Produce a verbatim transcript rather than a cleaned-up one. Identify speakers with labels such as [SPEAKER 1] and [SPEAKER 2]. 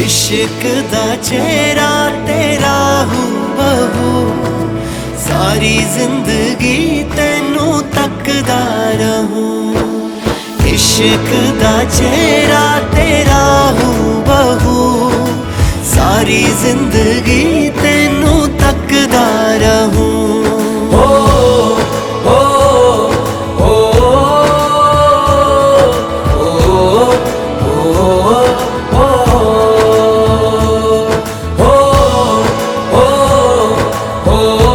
[SPEAKER 1] इश्क दा चेहरा तेरा हूबहू सारी जिंदगी तेनू तकदा रहूं। इश्क दा चेहरा तेरा हूबहू सारी जिंदगी